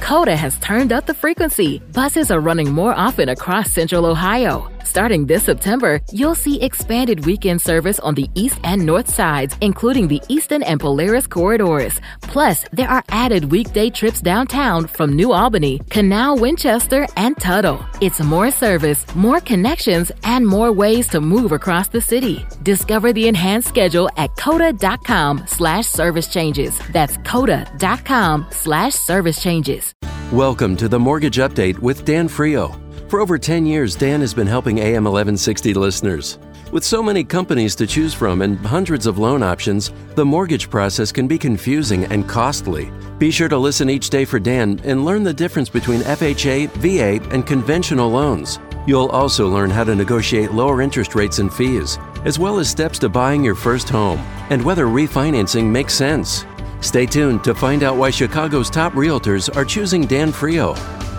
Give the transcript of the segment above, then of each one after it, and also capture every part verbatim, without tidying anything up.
Coda has turned up the frequency. Buses are running more often across Central Ohio. Starting this September, you'll see expanded weekend service on the east and north sides, including the Eastern and Polaris corridors. Plus, there are added weekday trips downtown from New Albany, Canal, Winchester, and Tuttle. It's more service, more connections, and more ways to move across the city. Discover the enhanced schedule at coda.com slash service changes. That's coda.com slash service changes. Welcome to the Mortgage Update with Dan Frio. For over ten years, Dan has been helping A M eleven sixty listeners. With so many companies to choose from and hundreds of loan options, the mortgage process can be confusing and costly. Be sure to listen each day for Dan and learn the difference between F H A, V A, and conventional loans. You'll also learn how to negotiate lower interest rates and fees, as well as steps to buying your first home and whether refinancing makes sense. Stay tuned to find out why Chicago's top realtors are choosing Dan Frio.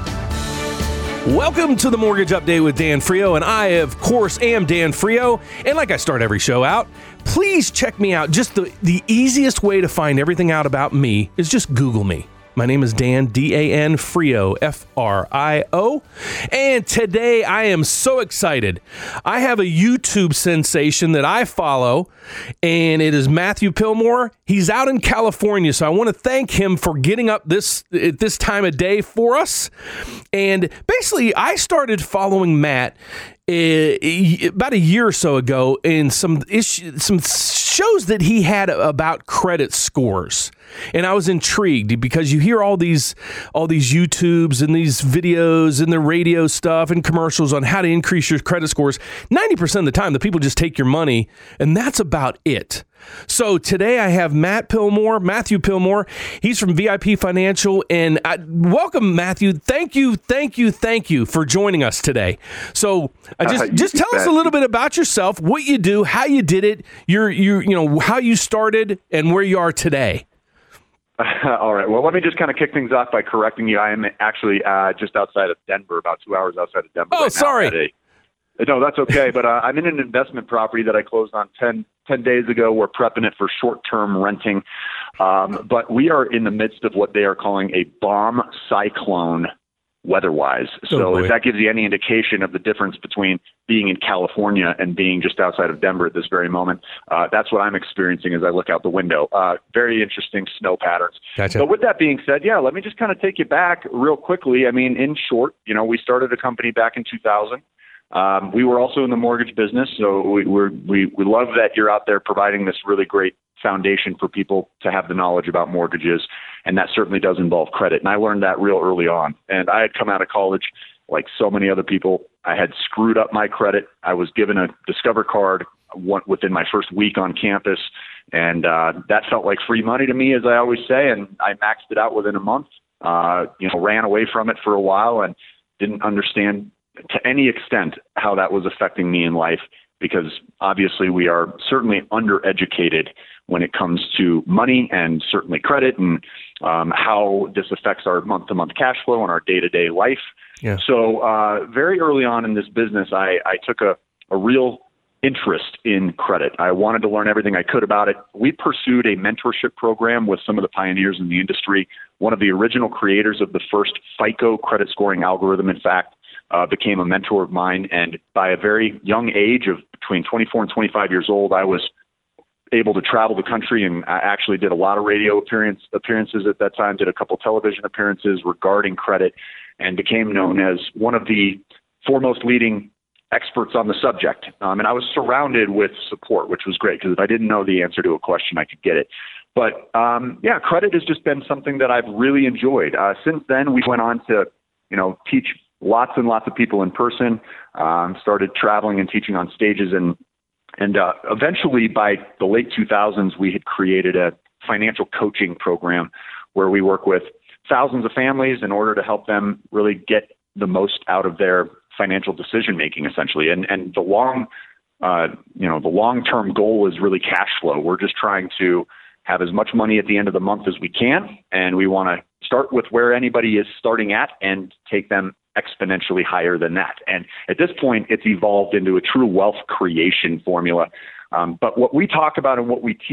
Welcome to the Mortgage Update with Dan Frio, and I, of course, am Dan Frio. And like I start every show out, please check me out. Just the, the easiest way to find everything out about me is just Google me. My name is Dan, D A N Frio, F R I O. And today I am so excited. I have a YouTube sensation that I follow, and it is Matthew Pillmore. He's out in California, so I want to thank him for getting up this at this time of day for us. And basically, I started following Matt Uh, about a year or so ago in some issue, some shows that he had about credit scores, and I was intrigued because you hear all these all these YouTubes and these videos and the radio stuff and commercials on how to increase your credit scores. ninety percent of the time, the people just take your money, and that's about it. So today I have Matt Pillmore, Matthew Pillmore. He's from V I P Financial, and I, welcome, Matthew. Thank you, thank you, thank you for joining us today. So I just uh, just tell bet. us a little bit about yourself, what you do, how you did it, your you you know how you started, and where you are today. All right. Well, let me just kind of kick things off by correcting you. I am actually uh, just outside of Denver, about two hours outside of Denver. Oh, right sorry. Now a, no, that's okay. But uh, I'm in an investment property that I closed on ten, ten days ago. We're prepping it for short-term renting. Um, but we are in the midst of what they are calling a bomb cyclone weather-wise. So oh, if that gives you any indication of the difference between being in California and being just outside of Denver at this very moment, uh, that's what I'm experiencing as I look out the window. Uh, very interesting snow patterns. Gotcha. But with that being said, yeah, let me just kind of take you back real quickly. I mean, in short, you know, we started a company back in two thousand. Um, we were also in the mortgage business, so we we're, we we love that you're out there providing this really great foundation for people to have the knowledge about mortgages, and that certainly does involve credit. And I learned that real early on. And I had come out of college, like so many other people. I had screwed up my credit. I was given a Discover card one, within my first week on campus, and uh, that felt like free money to me, as I always say. And I maxed it out within a month. Uh, you know, ran away from it for a while and didn't understand to any extent how that was affecting me in life, because obviously we are certainly undereducated when it comes to money and certainly credit and um, how this affects our month-to-month cash flow and our day-to-day life. Yeah. So uh, very early on in this business, I, I took a, a real interest in credit. I wanted to learn everything I could about it. We pursued a mentorship program with some of the pioneers in the industry. One of the original creators of the first FICO credit scoring algorithm, in fact, Uh, became a mentor of mine. And by a very young age of between twenty-four and twenty-five years old, I was able to travel the country, and I actually did a lot of radio appearance, appearances at that time, did a couple television appearances regarding credit, and became known as one of the foremost leading experts on the subject. Um, and I was surrounded with support, which was great, because if I didn't know the answer to a question, I could get it. But um, yeah, credit has just been something that I've really enjoyed. Uh, since then, we went on to, you know, teach lots and lots of people in person, um, started traveling and teaching on stages. And and uh, eventually, by the late two thousands, we had created a financial coaching program where we work with thousands of families in order to help them really get the most out of their financial decision-making, essentially. And and the long, uh, you know, the long-term goal is really cash flow. We're just trying to have as much money at the end of the month as we can, and we want to start with where anybody is starting at and take them exponentially higher than that. And at this point, it's evolved into a true wealth creation formula. Um, but what we talk about and what we teach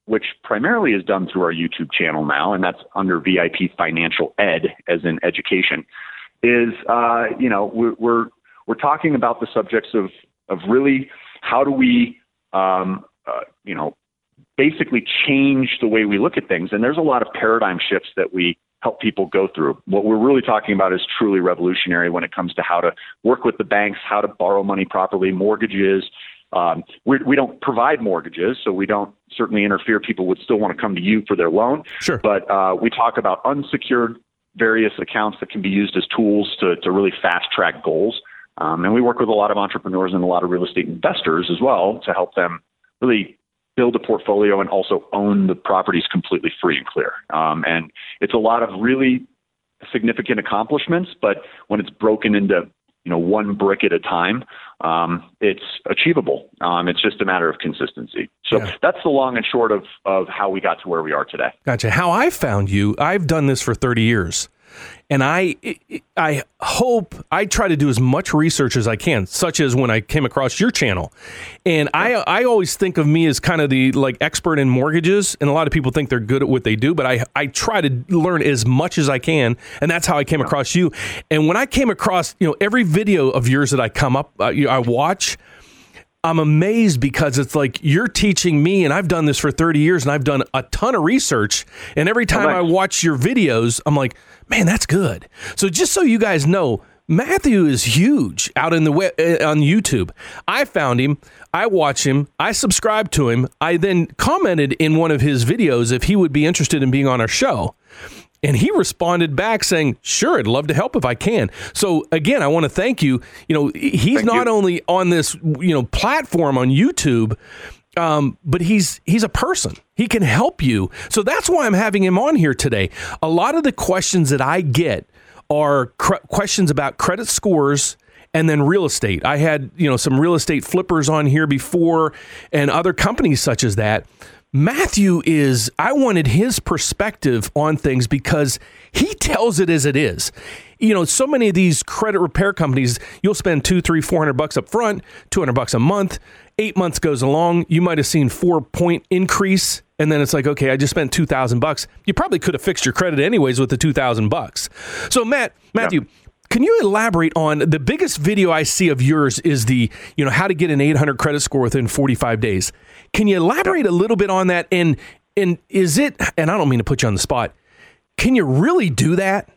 which primarily is done through our YouTube channel now, and that's under V I P Financial Ed, as in education, is, uh, you know, we're, we're, we're talking about the subjects of, of really how do we, um, uh, you know, basically change the way we look at things. And there's a lot of paradigm shifts that we help people go through. What we're really talking about is truly revolutionary when it comes to how to work with the banks, how to borrow money properly, mortgages. Um, we, we don't provide mortgages, so we don't certainly interfere. People would still want to come to you for their loan. Sure. But uh, we talk about unsecured various accounts that can be used as tools to, to really fast track goals. Um, and we work with a lot of entrepreneurs and a lot of real estate investors as well to help them really build a portfolio and also own the properties completely free and clear. Um, and it's a lot of really significant accomplishments, but when it's broken into, you know, one brick at a time, um, it's achievable. Um, it's just a matter of consistency. So yeah. That's the long and short of, of how we got to where we are today. Gotcha. How I found you, I've done this for thirty years. And I I hope I try to do as much research as I can, such as when I came across your channel. And I I always think of me as kind of the like expert in mortgages. And a lot of people think they're good at what they do. But I, I try to learn as much as I can. And that's how I came across you. And when I came across, you know, every video of yours that I come up, uh, I watch, I'm amazed because it's like you're teaching me, and I've done this for thirty years, and I've done a ton of research. And every time I watch your videos, I'm like, man, that's good. So just so you guys know, Matthew is huge out in the web, uh, on YouTube. I found him. I watch him. I subscribe to him. I then commented in one of his videos if he would be interested in being on our show. And he responded back saying, sure, I'd love to help if I can. So again, I want to thank you. You know, he's thank not you. only on this, you know, platform on YouTube, um, but he's he's a person. He can help you. So that's why I'm having him on here today. A lot of the questions that I get are cr- questions about credit scores and then real estate. I had, you know, some real estate flippers on here before and other companies such as that. Matthew is, I wanted his perspective on things because he tells it as it is. You know, so many of these credit repair companies, you'll spend two, three, four hundred bucks up front, two hundred bucks a month. Eight months goes along. You might have seen four point increase. And then it's like, okay, I just spent two thousand bucks. You probably could have fixed your credit anyways with the two thousand bucks. So Matt, Matthew, yeah. Can you elaborate on the biggest video I see of yours is the, you know, how to get an eight hundred credit score within forty-five days. Can you elaborate a little bit on that? And, and is it, and I don't mean to put you on the spot, can you really do that?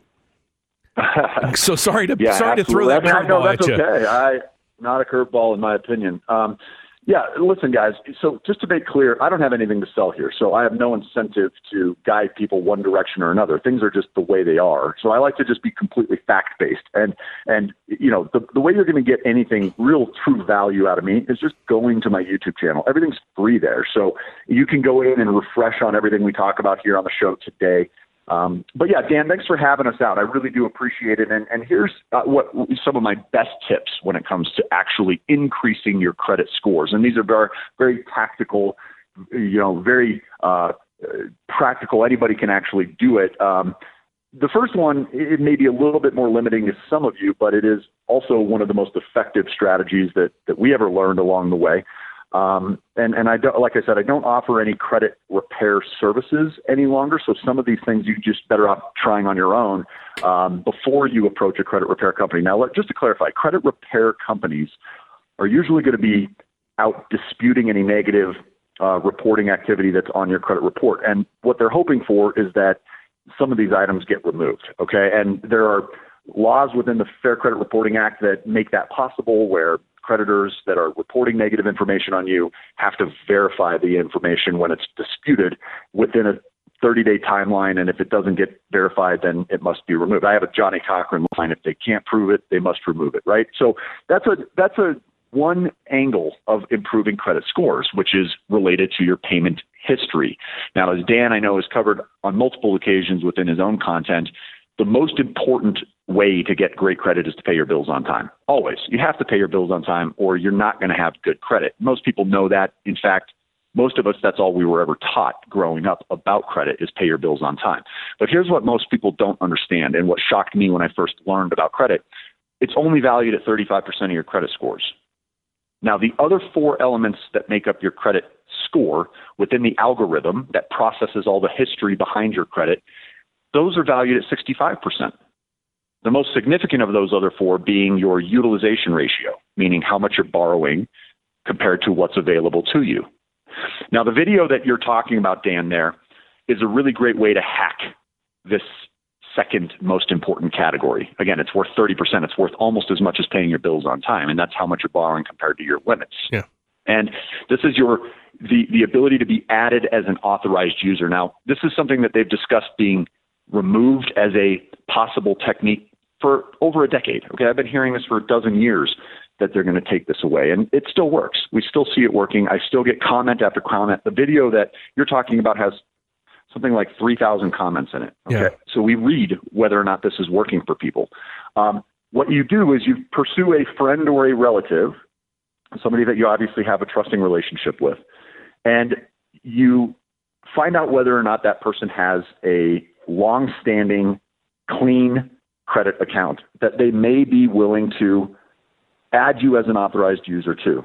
I'm so sorry to, yeah, sorry absolutely. to throw that I mean, no, curveball at that's you. Okay. I, not a curveball in my opinion. Um, Yeah, listen, guys, so just to make clear, I don't have anything to sell here, so I have no incentive to guide people one direction or another. Things are just the way they are. So I like to just be completely fact-based. And, and you know, the, the way you're going to get anything real true value out of me is just going to my YouTube channel. Everything's free there. So you can go in and refresh on everything we talk about here on the show today. Um, but yeah, Dan, thanks for having us out. I really do appreciate it. And, and here's uh, what some of my best tips when it comes to actually increasing your credit scores. And these are very, very tactical, you know, very uh, practical. Anybody can actually do it. Um, the first one, it may be a little bit more limiting to some of you, but it is also one of the most effective strategies that, that we ever learned along the way. Um, and, and I don't, like I said, I don't offer any credit repair services any longer. So some of these things you just better off trying on your own, um, before you approach a credit repair company. Now, let, just to clarify, credit repair companies are usually going to be out disputing any negative, uh, reporting activity that's on your credit report. And what they're hoping for is that some of these items get removed. Okay. And there are laws within the Fair Credit Reporting Act that make that possible, where creditors that are reporting negative information on you have to verify the information when it's disputed within a thirty-day timeline. And if it doesn't get verified, then it must be removed. I have a Johnny Cochran line. If they can't prove it, they must remove it, right? So that's a that's a one angle of improving credit scores, which is related to your payment history. Now, as Dan, I know, has covered on multiple occasions within his own content, the most important way to get great credit is to pay your bills on time. Always. You have to pay your bills on time or you're not going to have good credit. Most people know that. In fact, most of us, that's all we were ever taught growing up about credit is pay your bills on time. But here's what most people don't understand, and what shocked me when I first learned about credit. It's only valued at thirty-five percent of your credit scores. Now, the other four elements that make up your credit score within the algorithm that processes all the history behind your credit, those are valued at sixty-five percent. The most significant of those other four being your utilization ratio, meaning how much you're borrowing compared to what's available to you. Now, the video that you're talking about, Dan, there is a really great way to hack this second most important category. Again, it's worth thirty percent. It's worth almost as much as paying your bills on time, and that's how much you're borrowing compared to your limits. Yeah. And this is your the, the ability to be added as an authorized user. Now, this is something that they've discussed being removed as a possible technique for over a decade. Okay, I've been hearing this for a dozen years that they're going to take this away, and it still works. We still see it working. I still get comment after comment. The video that you're talking about has something like three thousand comments in it. Okay, yeah. So we read whether or not this is working for people. Um, what you do is you pursue a friend or a relative, somebody that you obviously have a trusting relationship with, and you find out whether or not that person has a long-standing, clean credit account that they may be willing to add you as an authorized user to.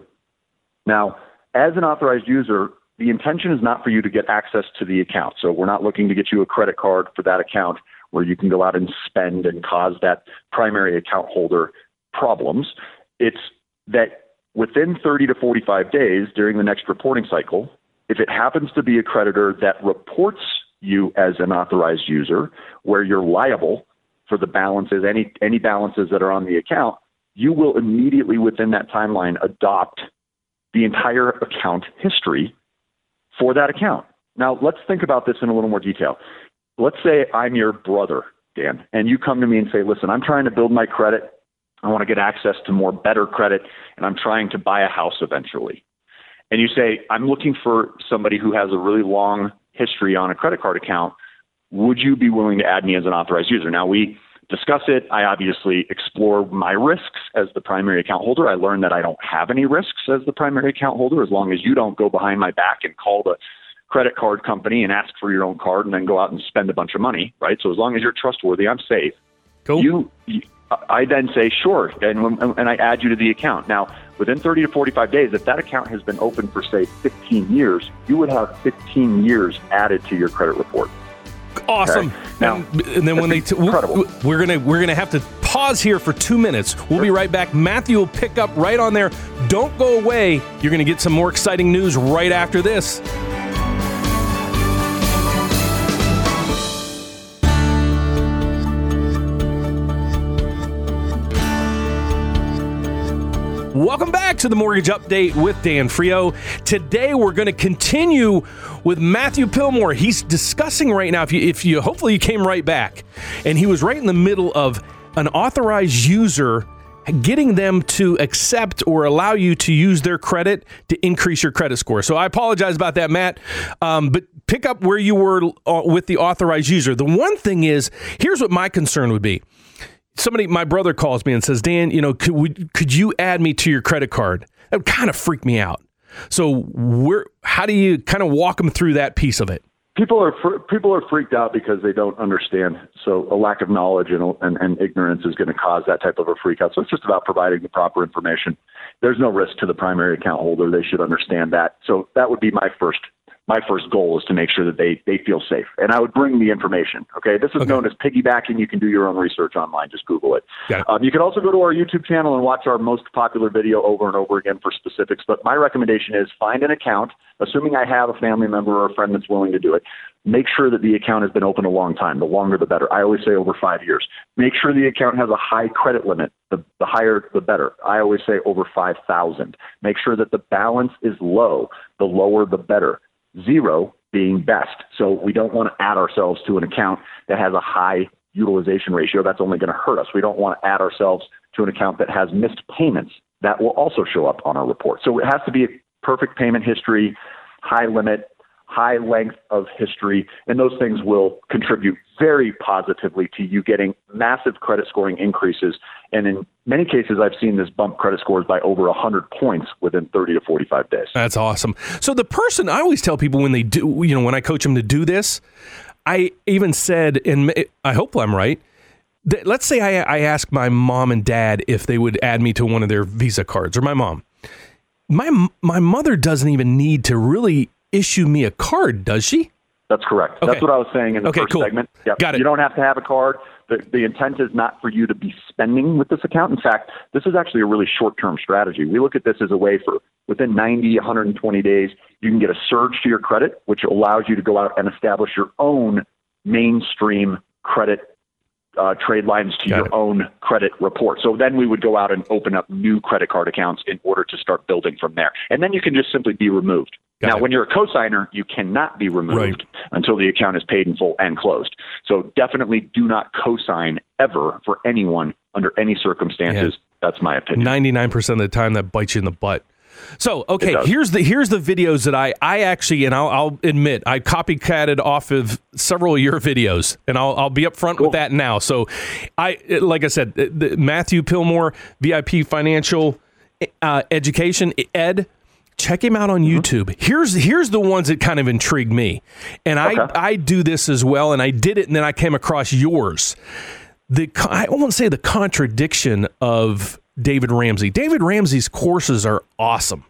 Now, as an authorized user, the intention is not for you to get access to the account. So we're not looking to get you a credit card for that account where you can go out and spend and cause that primary account holder problems. It's that within thirty to forty-five days during the next reporting cycle, if it happens to be a creditor that reports you as an authorized user where you're liable for the balances, any any balances that are on the account, you will immediately within that timeline adopt the entire account history for that account. Now, let's think about this in a little more detail. Let's say I'm your brother, Dan, and you come to me and say, listen, I'm trying to build my credit. I want to get access to more better credit, and I'm trying to buy a house eventually. And you say, I'm looking for somebody who has a really long history on a credit card account. Would you be willing to add me as an authorized user? Now, we discuss it. I obviously explore my risks as the primary account holder. I learned that I don't have any risks as the primary account holder as long as you don't go behind my back and call the credit card company and ask for your own card and then go out and spend a bunch of money, right? So as long as you're trustworthy, I'm safe. Cool. You, you I then say, sure, and, and I add you to the account. Now, within thirty to forty-five days, if that account has been open for, say, fifteen years, you would have fifteen years added to your credit report. Awesome. Okay. Now, and, and then when they t- incredible. we're gonna we're gonna have to pause here for two minutes. We'll be right back. Matthew will pick up right on there. Don't go away. You're gonna get some more exciting news right after this. Welcome back to the Mortgage Update with Dan Frio. Today we're going to continue with Matthew Pillmore. He's discussing right now, if you, if you, hopefully you came right back, and he was right in the middle of an authorized user, getting them to accept or allow you to use their credit to increase your credit score. So I apologize about that, Matt, um, but pick up where you were with the authorized user. The one thing is, here's what my concern would be. Somebody, my brother calls me and says, Dan, you know, could we, could you add me to your credit card? That would kind of freak me out. So where, how do you kind of walk them through that piece of it? People are fr- people are freaked out because they don't understand. So a lack of knowledge and, and, and ignorance is going to cause that type of a freak out. So it's just about providing the proper information. There's no risk to the primary account holder. They should understand that. So that would be my first My first goal is to make sure that they, they feel safe. And I would bring the information. Okay. This is okay. known as piggybacking. You can do your own research online. Just Google it. it. Um, you can also go to our YouTube channel and watch our most popular video over and over again for specifics. But my recommendation is find an account, assuming I have a family member or a friend that's willing to do it. Make sure that the account has been open a long time. The longer, the better. I always say over five years. Make sure the account has a high credit limit. The, the higher, the better. I always say over five thousand. Make sure that the balance is low. The lower, the better. Zero being best. So we don't want to add ourselves to an account that has a high utilization ratio. That's only going to hurt us. We don't want to add ourselves to an account that has missed payments. That will also show up on our report. So it has to be a perfect payment history, high limit, high length of history, and those things will contribute very positively to you getting massive credit scoring increases. And in many cases, I've seen this bump credit scores by over one hundred points within thirty to forty-five days. That's awesome. So the person, I always tell people when they do, you know, when I coach them to do this, I even said, and I hope I'm right, that let's say I, I ask my mom and dad if they would add me to one of their Visa cards, or my mom. my my mother doesn't even need to really issue me a card, does she? That's correct. Okay. That's what I was saying in the okay, first cool. segment. Yep. Got it. You don't have to have a card. The, the intent is not for you to be spending with this account. In fact, this is actually a really short-term strategy. We look at this as a way for within ninety, one hundred twenty days, you can get a surge to your credit, which allows you to go out and establish your own mainstream credit uh, trade lines to Got your it. own credit report. So then we would go out and open up new credit card accounts in order to start building from there. And then you can just simply be removed. Got now, it. when you're a cosigner, you cannot be removed Right. until the account is paid in full and closed. So definitely do not cosign ever for anyone under any circumstances. Yeah. That's my opinion. ninety-nine percent of the time that bites you in the butt. So, okay, It does. here's the here's the videos that I, I actually, and I'll, I'll admit, I copycatted off of several of your videos, and I'll I'll be upfront Cool. with that now. So, I like I said, the, Matthew Pillmore, V I P Financial uh, Education, Ed. Check him out on Mm-hmm. YouTube. Here's here's the ones that kind of intrigued me, and I Okay. I do this as well, and I did it, and then I came across yours. The I won't say the contradiction of David Ramsey. David Ramsey's courses are awesome,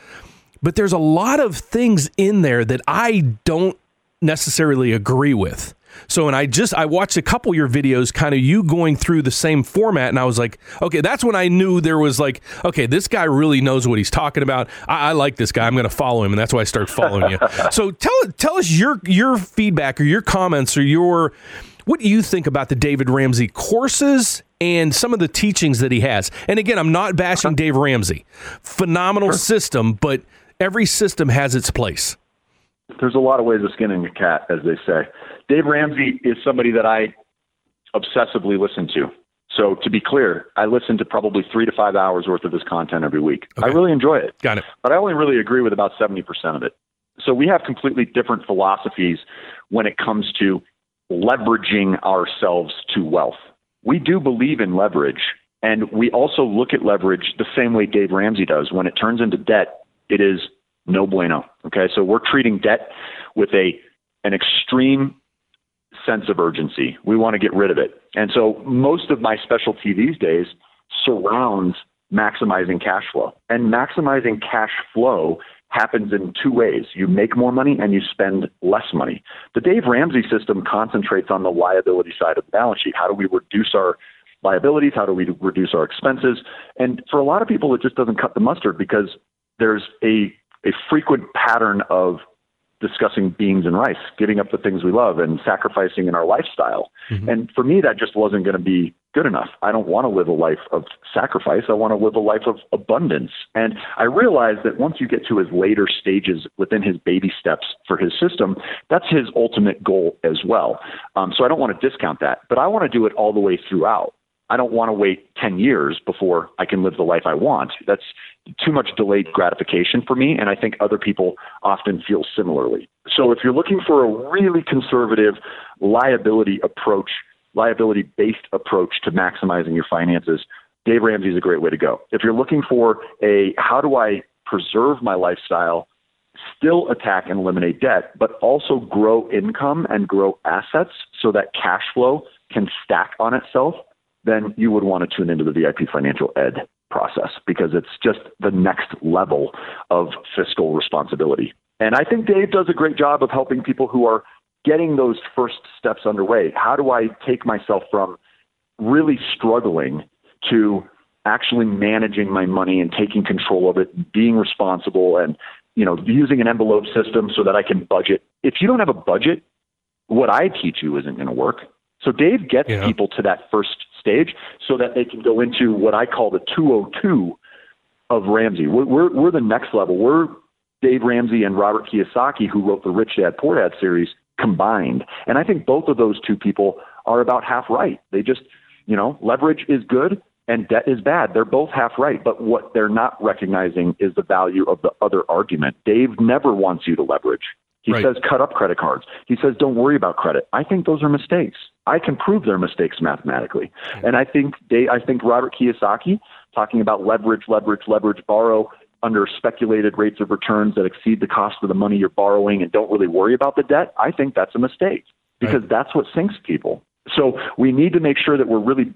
but there's a lot of things in there that I don't necessarily agree with. So, and I just, I watched a couple of your videos, kind of you going through the same format, and I was like, okay, that's when I knew there was like, okay, this guy really knows what he's talking about. I, I like this guy. I'm going to follow him, and that's why I started following you. So tell tell us your your feedback or your comments or your, what do you think about the David Ramsey courses and some of the teachings that he has? And again, I'm not bashing Dave Ramsey. Phenomenal Sure. system, but every system has its place. There's a lot of ways of skinning a cat, as they say. Dave Ramsey is somebody that I obsessively listen to. So to be clear, I listen to probably three to five hours worth of his content every week. Okay. I really enjoy it. Got it. But I only really agree with about seventy percent of it. So we have completely different philosophies when it comes to leveraging ourselves to wealth. We do believe in leverage, and we also look at leverage the same way Dave Ramsey does. When it turns into debt, it is no bueno. Okay, so we're treating debt with a an extreme sense of urgency. We want to get rid of it. And so most of my specialty these days surrounds maximizing cash flow. And maximizing cash flow happens in two ways. You make more money and you spend less money. The Dave Ramsey system concentrates on the liability side of the balance sheet. How do we reduce our liabilities? How do we reduce our expenses? And for a lot of people, it just doesn't cut the mustard because there's a, a frequent pattern of discussing beans and rice, giving up the things we love and sacrificing in our lifestyle. Mm-hmm. And for me, that just wasn't going to be good enough. I don't want to live a life of sacrifice. I want to live a life of abundance. And I realized that once you get to his later stages within his baby steps for his system, that's his ultimate goal as well. Um, so I don't want to discount that, but I want to do it all the way throughout. I don't want to wait ten years before I can live the life I want. That's too much delayed gratification for me, and I think other people often feel similarly. So if you're looking for a really conservative liability approach, liability-based approach to maximizing your finances, Dave Ramsey is a great way to go. If you're looking for a how do I preserve my lifestyle, still attack and eliminate debt, but also grow income and grow assets so that cash flow can stack on itself, then you would want to tune into the V I P Financial Ed process because it's just the next level of fiscal responsibility. And I think Dave does a great job of helping people who are getting those first steps underway. How do I take myself from really struggling to actually managing my money and taking control of it, being responsible and, you know, using an envelope system so that I can budget. If you don't have a budget, what I teach you isn't going to work. So Dave gets yeah. people to that first stage so that they can go into what I call the two oh two of Ramsey. We're, we're, we're the next level. We're Dave Ramsey and Robert Kiyosaki, who wrote the Rich Dad Poor Dad series, combined. And I think both of those two people are about half right. They just, you know, leverage is good and debt is bad. They're both half right. But what they're not recognizing is the value of the other argument. Dave never wants you to leverage. He right. says, cut up credit cards. He says, don't worry about credit. I think those are mistakes. I can prove they're mistakes mathematically. And I think Dave, I think Robert Kiyosaki, talking about leverage, leverage, leverage, borrow under speculated rates of returns that exceed the cost of the money you're borrowing and don't really worry about the debt, I think that's a mistake because right. that's what sinks people. So we need to make sure that we're really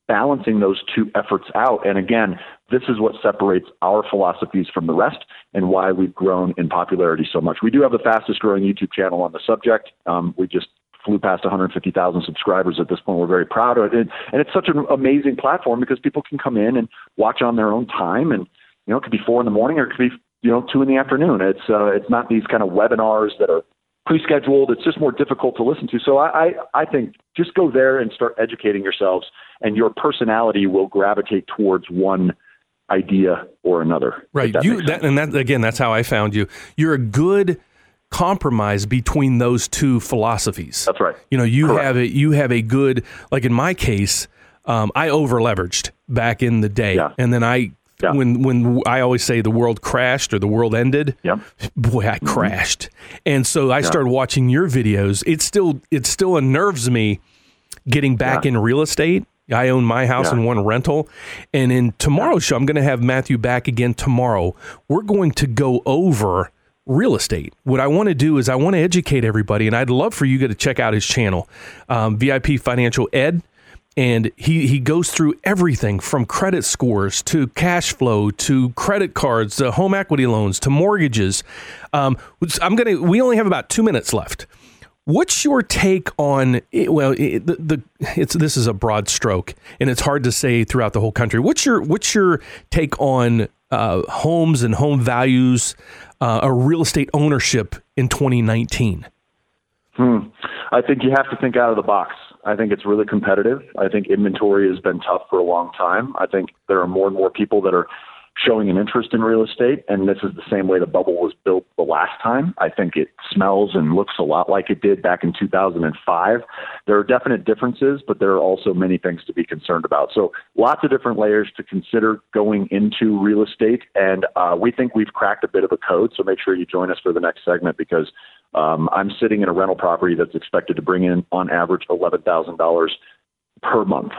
balancing those two efforts out. And again, this is what separates our philosophies from the rest and why we've grown in popularity so much. We do have the fastest growing YouTube channel on the subject. Um, we just flew past one hundred fifty thousand subscribers at this point. We're very proud of it. And it's such an amazing platform because people can come in and watch on their own time. And, you know, it could be four in the morning or it could be, you know, two in the afternoon. It's, uh, it's not these kind of webinars that are pre-scheduled. It's just more difficult to listen to. So I, I, I think just go there and start educating yourselves, and your personality will gravitate towards one idea or another. Right. That you that, and that again, that's how I found you. You're a good compromise between those two philosophies. That's right. You know, you Correct. have a you have a good, like in my case, um, I over leveraged back in the day, yeah. and then I. Yeah. When when I always say the world crashed or the world ended, yep. boy, I mm-hmm. crashed. And so I yeah. started watching your videos. It still it still unnerves me getting back yeah. in real estate. I own my house yeah. and one rental. And in tomorrow's show, I'm going to have Matthew back again tomorrow. We're going to go over real estate. What I want to do is I want to educate everybody, and I'd love for you to check out his channel, um, V I P Financial Ed. And he, he goes through everything from credit scores to cash flow to credit cards to home equity loans to mortgages. Um, I'm gonna. We only have about two minutes left. What's your take on? Well, it, the, the it's this is a broad stroke, and it's hard to say throughout the whole country. What's your What's your take on uh, homes and home values, uh, or real estate ownership in twenty nineteen? Hmm. I think you have to think out of the box. I think it's really competitive. I think inventory has been tough for a long time. I think there are more and more people that are showing an interest in real estate, and this is the same way the bubble was built the last time. I think it smells and looks a lot like it did back in two thousand five. There are definite differences, but there are also many things to be concerned about. So lots of different layers to consider going into real estate, and uh, we think we've cracked a bit of a code, so make sure you join us for the next segment because um, I'm sitting in a rental property that's expected to bring in, on average, eleven thousand dollars per month.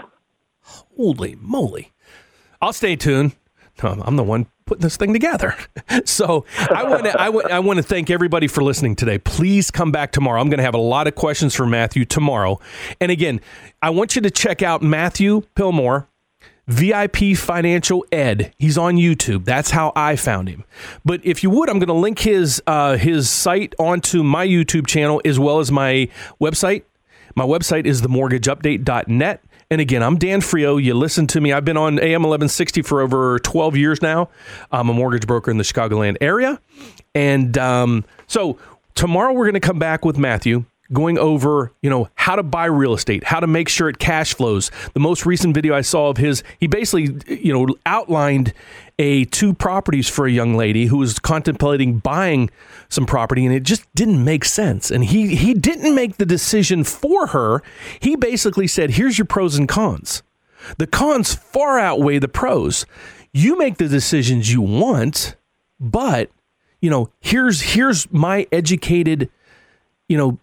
Holy moly. I'll stay tuned. I'm the one putting this thing together. So I want to I, w- I want to thank everybody for listening today. Please come back tomorrow. I'm going to have a lot of questions for Matthew tomorrow. And again, I want you to check out Matthew Pillmore, V I P Financial Ed. He's on YouTube. That's how I found him. But if you would, I'm going to link his uh, his site onto my YouTube channel as well as my website. My website is the mortgage update dot net. And again, I'm Dan Frio. You listen to me. I've been on A M eleven sixty for over twelve years now. I'm a mortgage broker in the Chicagoland area. And um, so tomorrow we're going to come back with Matthew going over, you know, how to buy real estate, how to make sure it cash flows. The most recent video I saw of his, he basically, you know, outlined a two properties for a young lady who was contemplating buying some property, and it just didn't make sense. And he he didn't make the decision for her. He basically said, here's your pros and cons. The cons far outweigh the pros. You make the decisions you want, but, you know, here's here's my educated, you know,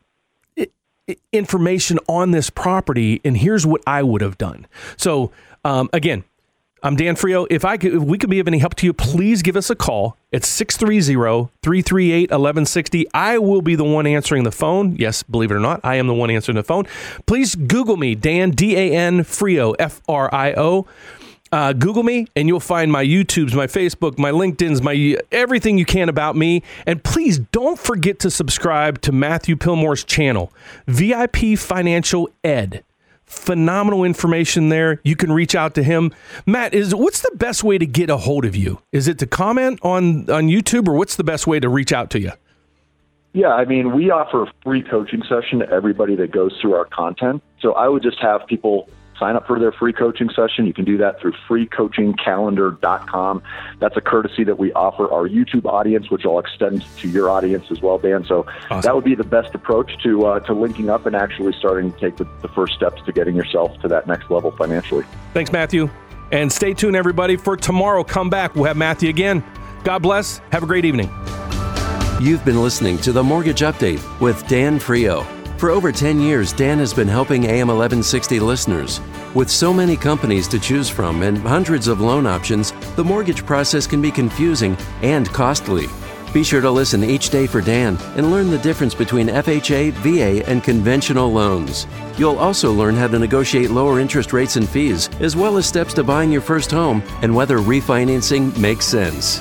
information on this property, and here's what I would have done. So um, again, I'm Dan Frio. If I could, if we could be of any help to you, please give us a call. It's six three zero, three three eight, one one six zero. I will be the one answering the phone. Yes, believe it or not, I am the one answering the phone. Please Google me, Dan, D A N, Frio, F R I O. Uh, Google me, and you'll find my YouTubes, my Facebook, my LinkedIn's, my everything you can about me. And please don't forget to subscribe to Matthew Pillmore's channel, V I P Financial Ed. Phenomenal information there. You can reach out to him. Matt, is what's the best way to get a hold of you? Is it to comment on, on YouTube, or what's the best way to reach out to you? Yeah, I mean, we offer a free coaching session to everybody that goes through our content. So I would just have people sign up for their free coaching session. You can do that through free coaching calendar dot com. That's a courtesy that we offer our YouTube audience, which I'll extend to your audience as well, Dan. So awesome. That would be the best approach to uh, to linking up and actually starting to take the, the first steps to getting yourself to that next level financially. Thanks, Matthew. And stay tuned, everybody, for tomorrow. Come back. We'll have Matthew again. God bless. Have a great evening. You've been listening to The Mortgage Update with Dan Frio. For over ten years, Dan has been helping A M eleven sixty listeners. With so many companies to choose from and hundreds of loan options, the mortgage process can be confusing and costly. Be sure to listen each day for Dan and learn the difference between F H A, V A, and conventional loans. You'll also learn how to negotiate lower interest rates and fees, as well as steps to buying your first home and whether refinancing makes sense.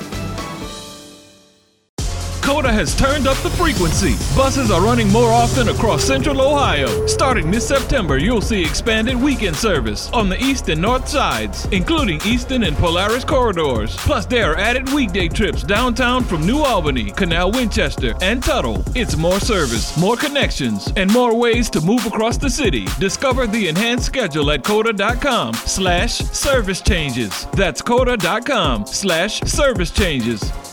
Coda has turned up the frequency. Buses are running more often across Central Ohio. Starting this September, you'll see expanded weekend service on the east and north sides, including Eastern and Polaris corridors. Plus, there are added weekday trips downtown from New Albany, Canal Winchester, and Tuttle. It's more service, more connections, and more ways to move across the city. Discover the enhanced schedule at coda.com slash service changes. That's coda.com slash service changes.